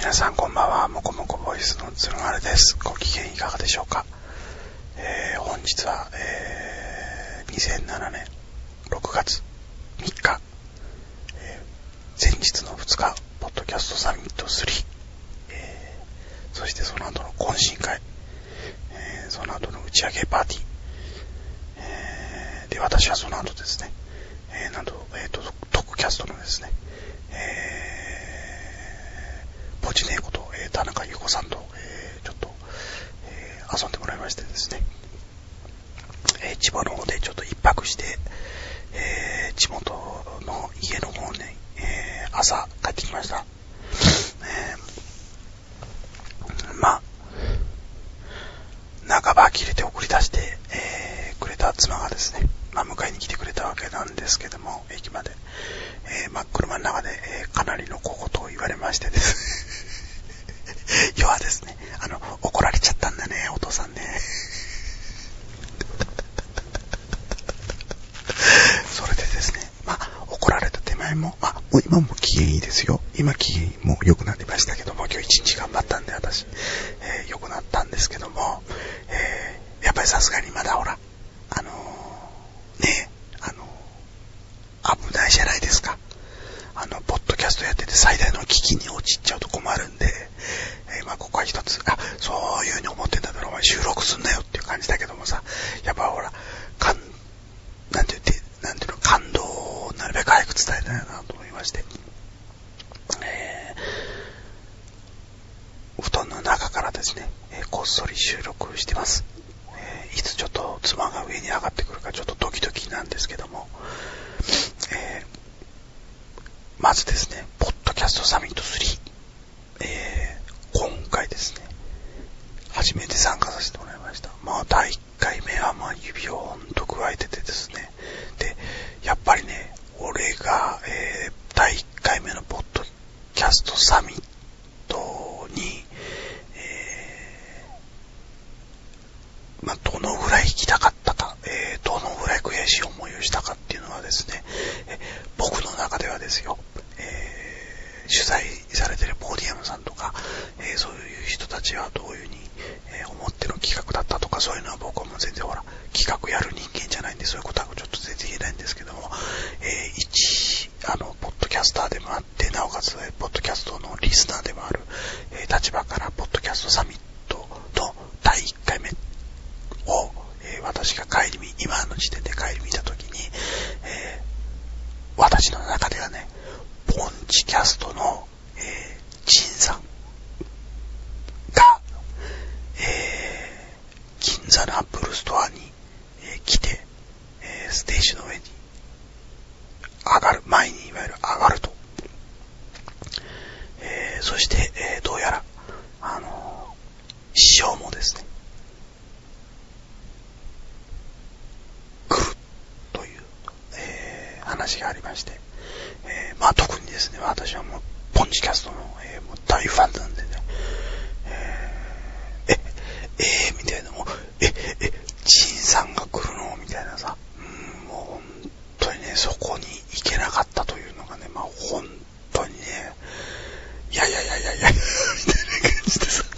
皆さんこんばんは。もこもこボイスの鶴丸です。ご機嫌いかがでしょうか。本日は、2007年6月3日、前日の2日ポッドキャストサミット3、そしてその後の懇親会、その後の打ち上げパーティー、で私はその後ですね、なんと、トックキャストのですね、ポチネーこと、田中優子さんと、ちょっと、遊んでもらいましてですね、千葉の方でちょっと一泊して、地元の家の方に、朝帰ってきました。半ば切れて送り出して、くれた妻がですね、迎えに来てくれたわけなんですけども、駅まで、車の中で、かなりの小言を言われましてですね要はですね、怒られちゃったんだね、お父さんねそれでですね、怒られた手前も、もう今も機嫌いいですよ。今機嫌も良くなりましたけども、今日一日頑張ったんで私、良くなったんですけども、やっぱりさすがにまだほら、危ないじゃないですか。ポッドキャストやってて最大の危機に陥っちゃうと困るんで、ここは一つ、そういう風に思ってんだったらお前収録すんなよっていう感じだけどもさ、やっぱほら、なんていうの、感動をなるべく早く伝えたいなと思いまして、布団の中からですね、こっそり収録してます。いつちょっと妻が上に上がってくるかちょっとドキドキなんですけども、まずですね、ポッドキャストサミット3、今回ですね、初めて参加させてもらいました。第1回目は指をほんと加えててですね、で、やっぱりね、俺が、第1回目のポッドキャストサミットに、どのぐらい行きたかったか、どのぐらい悔しい思いをしたかっていうのはですね、僕の中ではですよ、取材されてるポーディアムさんとか、そういう人たちはどういう風に、思っての企画だったとか、そういうのは僕はもう全然ほら企画やる人間じゃないんで、そういうことはちょっと全然言えないんですけども、ポッドキャスターでもあって、なおかつポッドキャストのリスナーでもある、立場からポッドキャストサミットの第1回目を、私が今の時点で帰り見たときに、私の中ではね、ポンチキャストの、陳さんが、銀座のアップルストアに、来て、ステージの上に前にいわゆる上がると、そして、どうやら師匠もですね来るという、話がありまして、特にですね、私はもうポンチキャストの、もう大ファンなんでね、みたいな、もう陳さんが来るのみたいなさ、もう本当にね、そこに行けなかったというのがね、本当にね、いやみたいな感じでさ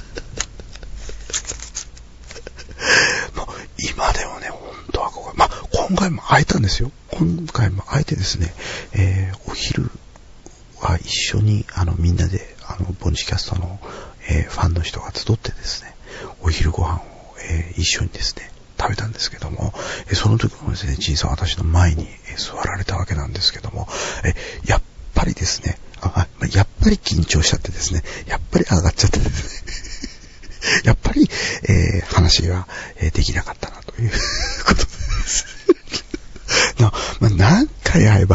もう今でもね、本当は今回も会えたんですよ。今回も会えてですね、お昼は一緒にみんなでポンチキャストの、ファンの人が集ってですね、お昼ご飯を、一緒にですね食べたんですけども、その時もですね、陳さん私の前に、座られたわけなんですけども、やっぱりですね、やっぱり緊張しちゃってですね、やっぱり上がっちゃってですねやっぱり、話が、できなかったなということです何回会えば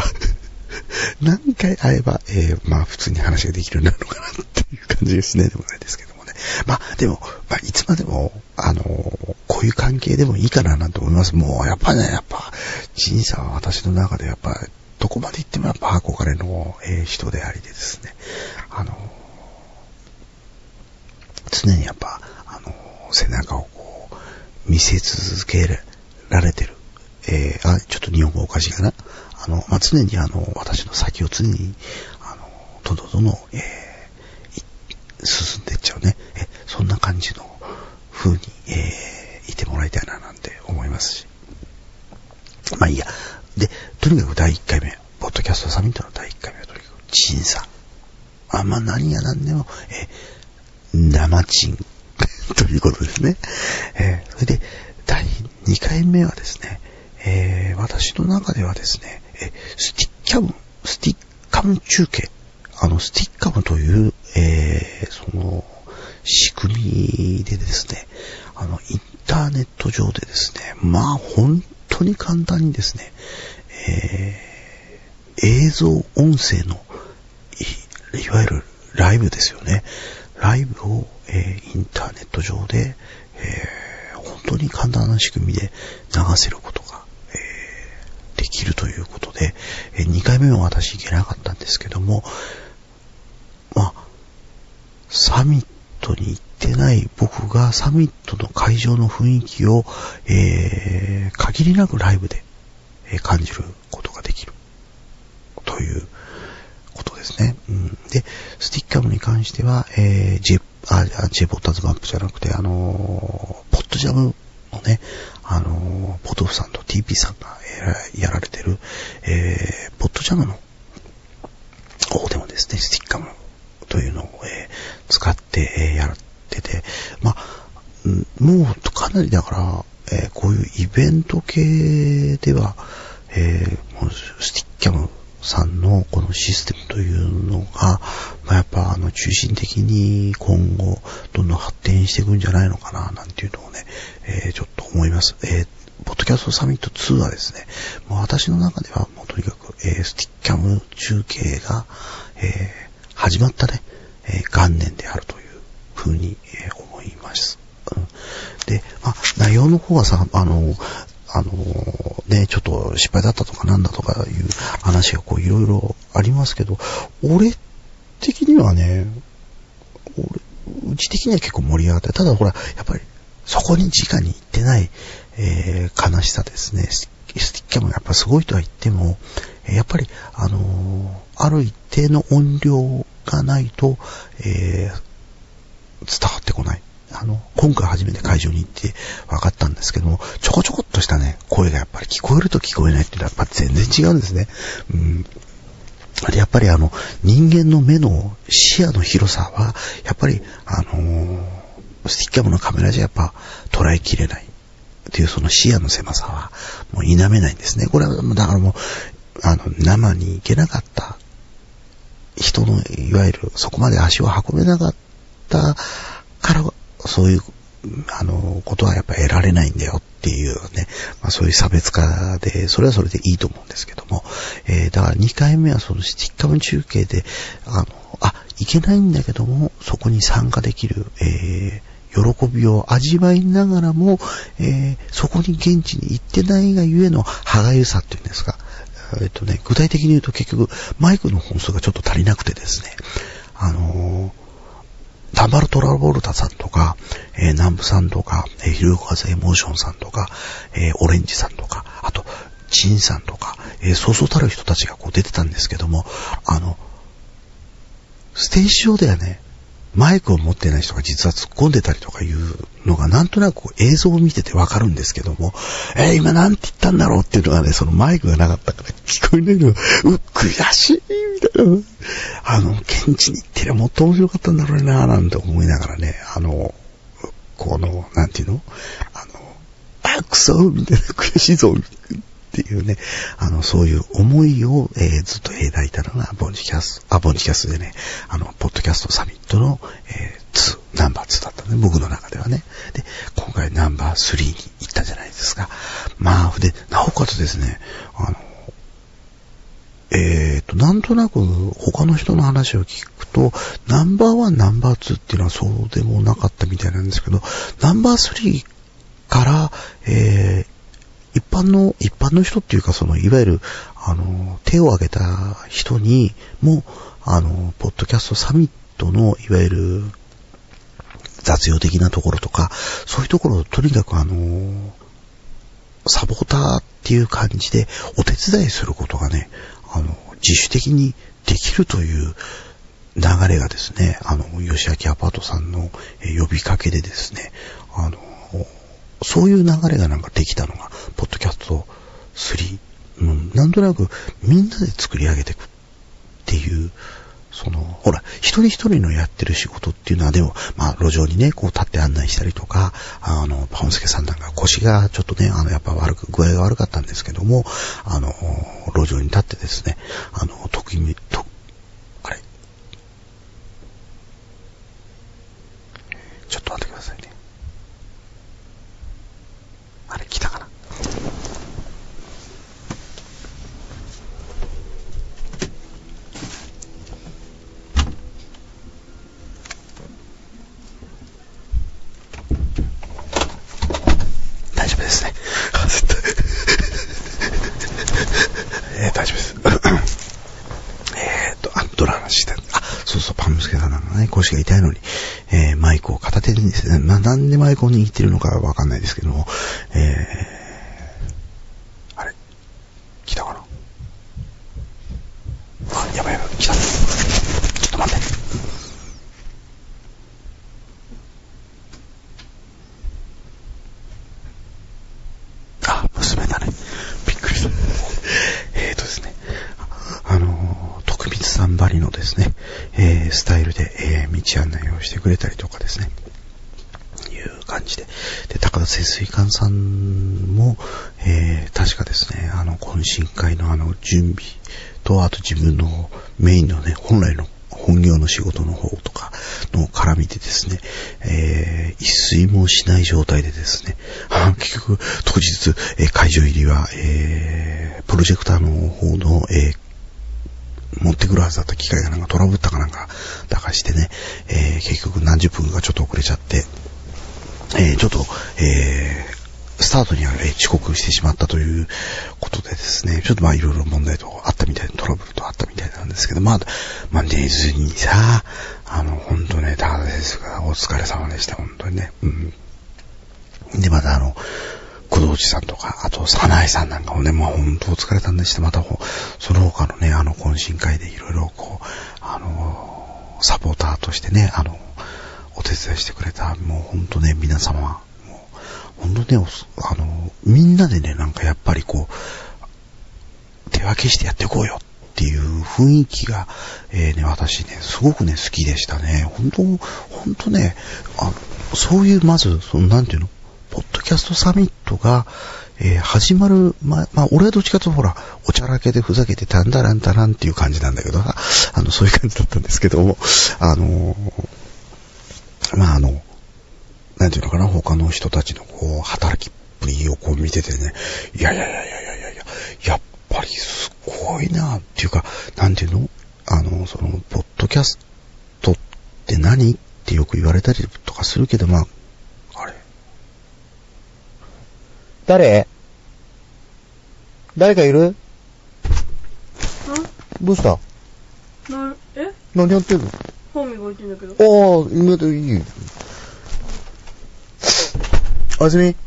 普通に話ができるようになるのかなっていう感じですね。でもないですけどもね。でも、いつまでも、こういう関係でもいいかななんて思います。もう、やっぱ、陳さんは私の中でやっぱ、どこまで行ってもやっぱ憧れの、人でありでですね。常にやっぱ、背中をこう、見せ続けられてる。ちょっと日本語おかしいかな。常に私の先を常に、どんどん、行っ進んでいっちゃうね。そんな感じの風に、いてもらいたいななんて思いますし。まあいいや。で、とにかく第1回目、ポッドキャストサミットの第1回目はとにかく陳さん。まあ何やなんでも、生陳ということですね。それで、第2回目はですね、私の中ではですね、スティッカム中継。スティッカムという、その、仕組みでですね、インターネット上でですね、まあ本当に簡単にですね、映像音声の いわゆるライブですよね。ライブを、インターネット上で、本当に簡単な仕組みで流せることが、できるということで、2回目は私行けなかったんですけども、まあ、サミットに行ってない僕がサミットの会場の雰囲気を、限りなくライブで、感じることができるということですね。で、スティッカムに関しては、J ポッターズマップじゃなくて、ポッドジャムのね、ポトフさんと TP さんがやられてる、ポッドジャムの方でもですね、スティッカムというのを、使って、やってて、まあ、もうかなりだから、こういうイベント系では、もうスティッキャムさんのこのシステムというのが、まあ、やっぱ中心的に今後どんどん発展していくんじゃないのかななんていうのをね、ちょっと思います。ポッドキャストサミット2はですね、もう私の中ではもうとにかく、スティッキャム中継が、始まったね、元年であるというふうに、思います。で、まあ、内容の方はさ、ね、ちょっと失敗だったとかなんだとかいう話がこういろいろありますけど、俺的にはね、うち的には結構盛り上がって、ただほら、やっぱりそこに直に行ってない、悲しさですね。スティッキャムがやっぱすごいとは言っても、やっぱり、ある一定の音量がないと、伝わってこない。今回初めて会場に行って分かったんですけども、ちょこちょこっとしたね、声がやっぱり聞こえると聞こえないっていうのはやっぱ全然違うんですね。で、やっぱり人間の目の視野の広さは、やっぱり、スティッキャムのカメラじゃやっぱ捉えきれない。っていうその視野の狭さは、もう否めないんですね。これは、だからもう、生に行けなかった人の、いわゆるそこまで足を運べなかったから、そういう、ことはやっぱ得られないんだよっていうね、まあそういう差別化で、それはそれでいいと思うんですけども、だから2回目はそのスティッカム中継で、いけないんだけども、そこに参加できる、喜びを味わいながらも、そこに現地に行ってないがゆえの歯がゆさっていうんですか、具体的に言うと結局マイクの本数がちょっと足りなくてですね、タンバルトラボルタさんとか、南部さんとか、ヒルゴガザエモーションさんとか、オレンジさんとか、あと、チンさんとか、そうそうたる人たちがこう出てたんですけども、ステージ上ではね、マイクを持ってない人が実は突っ込んでたりとかいうのがなんとなく映像を見ててわかるんですけども、今なんて言ったんだろうっていうのがね、そのマイクがなかったから聞こえないのが、悔しいみたいな。現地に行ってりゃもっと面白かったんだろうなぁなんて思いながらね、なんていうのクソみたいな悔しいぞっていうね、そういう思いを、ずっと抱いたのがボンジキャスでね、ポッドキャストサミットの、ナンバー2だったね、僕の中ではね。で、今回ナンバー3に行ったじゃないですか。まあ、で、なおかつですね、なんとなく他の人の話を聞くと、ナンバー1、ナンバー2っていうのはそうでもなかったみたいなんですけど、ナンバー3から、一般の人っていうか、いわゆる、手を挙げた人にも、ポッドキャストサミットの、いわゆる、雑用的なところとか、そういうところをとにかくサポーターっていう感じでお手伝いすることがね、自主的にできるという流れがですね、吉明アパートさんの呼びかけでですね、そういう流れがなんかできたのが、ポッドキャスト3、なんとなくみんなで作り上げていくっていう、ほら、一人一人のやってる仕事っていうのは、でも、まあ、路上にね、こう立って案内したりとか、パオンスケさんなんか腰がちょっとね、やっぱ具合が悪かったんですけども、路上に立ってですね、あれ、ちょっと待ってくださいね。あれ、来たかな？大丈夫ですね。大丈夫です。どの話してそうそう、パンムスケさんなんかね、腰が痛いのに、マイクを片手にですね、なんでマイクを握ってるのかわかんないですけども、あれ来たかなあ、やばい、来た。ちょっと待って。娘だね。びっくりした。ですね。徳光さんばりのですね、スタイルで、道案内をしてくれたりとかですね。いう感じで。で、高田潜水艦さんも、確かですね、懇親会の準備と、あと自分のメインのね、本来の本業の仕事の方とかの絡みでですね、一睡もしない状態でですね、結局当日、会場入りは、プロジェクターの方の、持ってくるはずだった機械がなんかトラブったかなんかだかしてね、結局何十分かちょっと遅れちゃって、ちょっと、スタートには、遅刻してしまったということでですね、ちょっとまあいろいろ問題とあったみたいな、トラブルとあったみたいなんですけど、まあ寝ずにさ、本当ね、高田ですが、お疲れ様でした、本当にね。で、また小道寺さんとか、あと、早苗さんなんかもね、まあ本当お疲れたんでした。また、その他のね、懇親会でいろいろこう、サポーターとしてね、お手伝いしてくれた、もう本当ね、皆様、本当ね、みんなでね、なんかやっぱりこう、手分けしてやっていこうよっていう雰囲気が、私ね、すごくね、好きでしたね。本当ね、そういう、まず、なんていうの、ポッドキャストサミットが、始まる前、まあ、俺はどっちかというとほら、おちゃらけでふざけて、タンダランタランっていう感じなんだけどさ、そういう感じだったんですけども、まあ、なんていうのかな、他の人たちのこう、働きっぷりをこう見ててね、いや、やっぱりすごいなっていうか、なんていうの？ポッドキャストって何ってよく言われたりとかするけど、まあ、あれ。誰かいる？どうした？何やってんの？ 歯磨いてんだけど。 ああ、今でいいよ。おやすみ。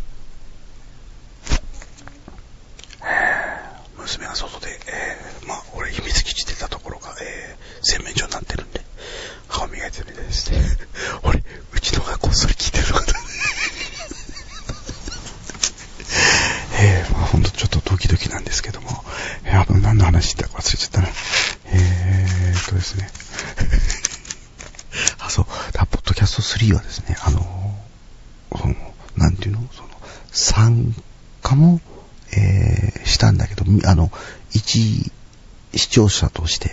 娘が外で、まあ、俺秘密基地出たところが、洗面所になってるんで、歯を磨いてるみたいですね。俺、うちのがこっそり聞いてるのかと。まあ、ほんとちょっとドキドキなんですけども、何の話だか忘れちゃったな。ですね。そう、ポッドキャスト3はですね、なんていうの、参加も、したんだけど、一視聴者として、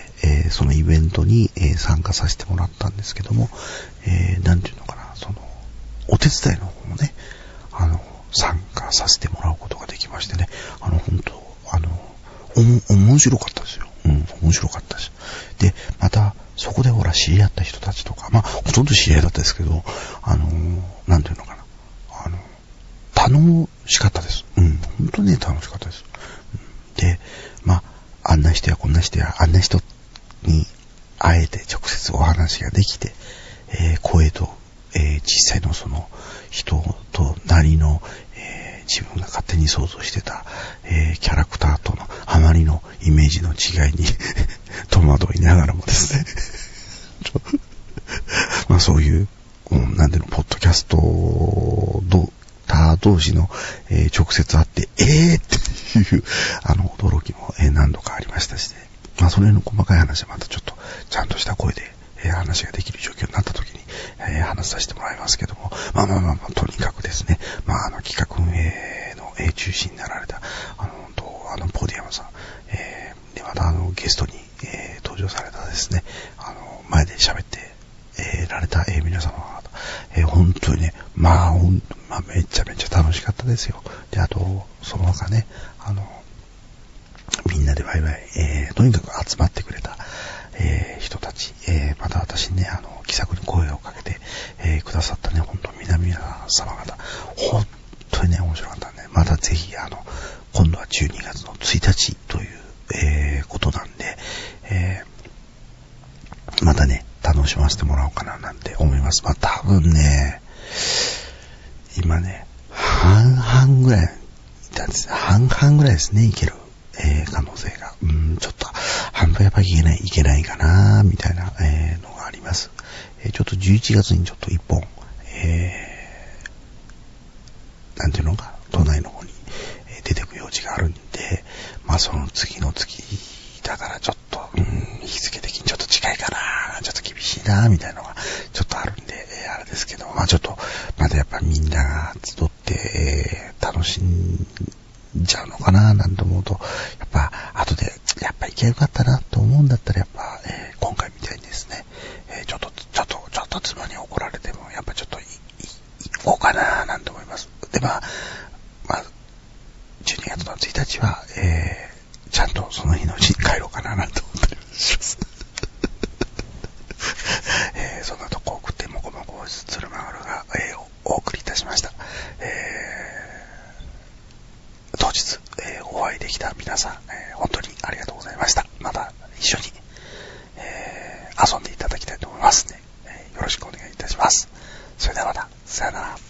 そのイベントに、参加させてもらったんですけども、なんていうのかな、お手伝いの方もね、参加させてもらうことができましてね、本当面白かったですよ。面白かったです。で、また、そこでほら、知り合った人たちとか、まあ、ほとんど知り合いだったですけど、なんていうのかな、楽しかったです。本当にね、楽しかったです。で、まあ、あんな人やこんな人や、あんな人に会えて直接お話ができて、声と、実際のその人となりの、自分が勝手に想像してた、キャラクターとのあまりのイメージの違いに戸惑いながらもですねまあそういう、なんていうの、ポッドキャスト同士の、直接会って、っていう、驚きも、何度かありましたしね。まあそれの細かい話はまたちょっと、ちゃんとした声で、話ができる状況になった時に、話させてもらいますけども、まあ、とにかくですね、まあ企画運営の、中心になられた、ポディアムさん、で、またゲストに、登場されたですね、前で喋って、られた、皆様方、本当にね、まあめちゃめちゃ楽しかったですよ。で、あと、その他ね、みんなでワイワイ、とにかく集まってくれた、人たち、また私にね、気さくに声をかけて、くださったね、本当皆様方、本当にね、面白かったんで、またぜひ、今度は12月の1日という、ことなんで、またね、楽しませてもらおうかななんて思います。まあ、多分ね、今ね、半々ぐらいですね、いける、可能性が。ちょっと、半分やっぱりいけないかな、みたいな、のがあります。ちょっと11月にちょっと一本、なんていうのか、都内の方に、出てく用事があるんで、まあその次の月、だからちょっと、日付的にちょっと近いかな、ちょっと厳しいな、みたいなのがちょっとあるんで、あれですけど、まあちょっと、まだやっぱみんなが集って、楽しんじゃうのかな、なんて思うと、やっぱ、後で、やっぱ行けばよかったな、と思うんだったら、やっぱ、今回みたいにですね、ちょっと妻に怒られても、やっぱちょっと行こうかな、なんて思います。で、まあ、12月の1日は、ちゃんとその日のうちに帰ろうかな、なんて思ったりします。そんなとこ送って、もこもこ鶴まぐるが、お送りいたしました。当日、お会いできた皆さん、本当にありがとうございました。また一緒に、遊んでいただきたいと思いますね。よろしくお願いいたします。それではまた、さよなら。